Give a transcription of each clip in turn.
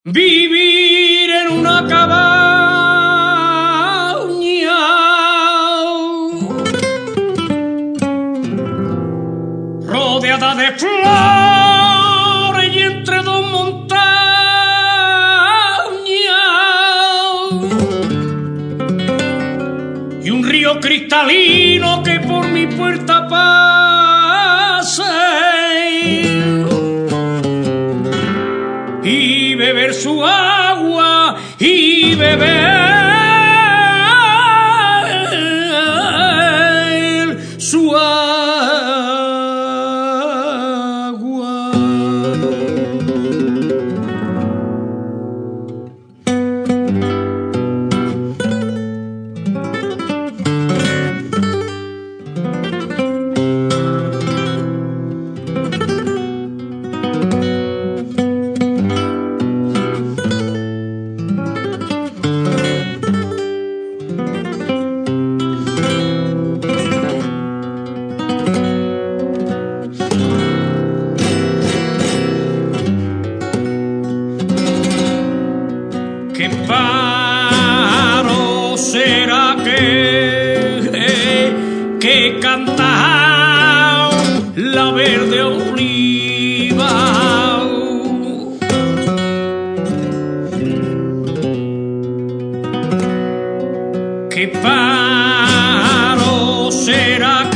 Vivir en una cabaña rodeada de flores y entre dos montañas y un río cristalino que por mi puerta pase y beber su agua y beber su agua. ¿Qué paro será que canta la verde oliva? ¿Qué paro será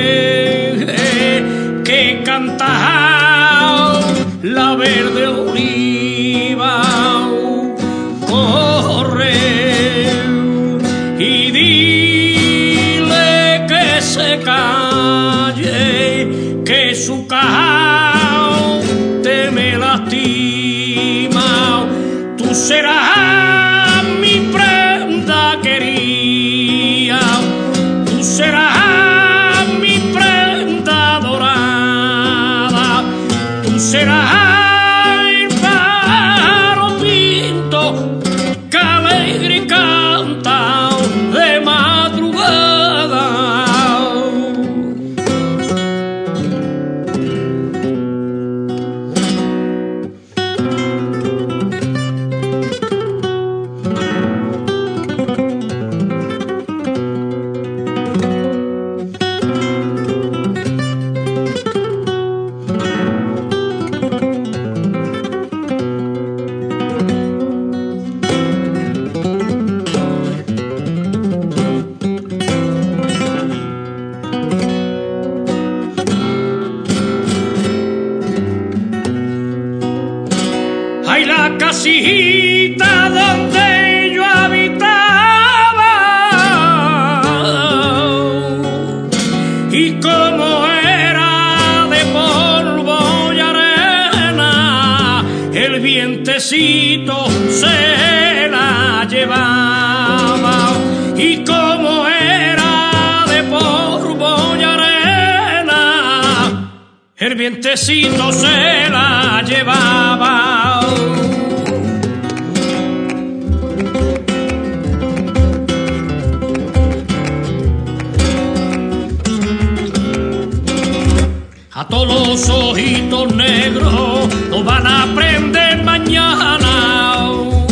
que canta la verde oliva? Corre y dile que se calle, que su cante me lastima. Tú serás mi prenda querida, tú serás mi prenda dorada, tú serás canta de madrugada. Ay, la casita donde yo habitaba y como era de polvo y arena, el vientecito se la llevaba. Y como era de polvo y arena, el vientecito se la llevaba. A todos los ojitos negros los van a prender mañana.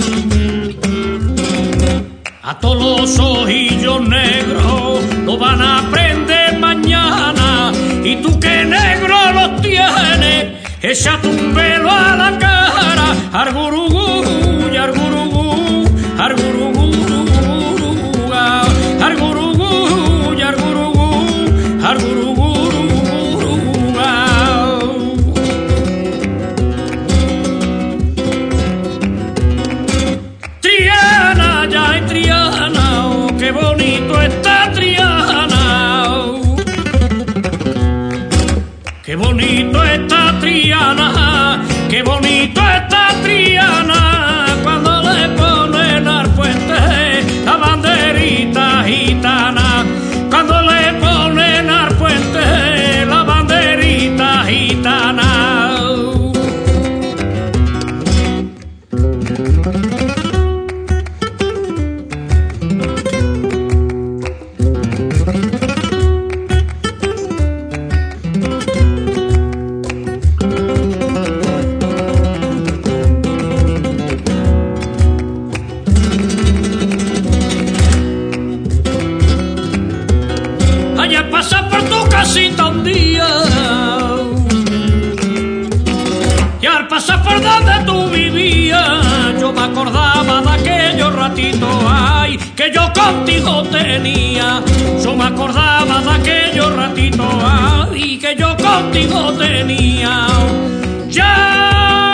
A todos los ojillos negros los van a prender mañana. Y tú que negro los tienes, échate un velo a la cara. Argurugú, argurugú, argurugú, argurugú, argurugú, argurugú. Triana, ya hay Triana, oh, qué bonito está Triana. Qué bonito está Triana, qué bonito está Triana, cuando le ponen al puente la banderita gitana, cuando le ponen al puente la banderita gitana. casa por donde tú vivías. Yo me acordaba de aquellos ratitos, ay, que yo contigo tenía. Yo me acordaba de aquellos ratitos, ay, que yo contigo tenía. Ya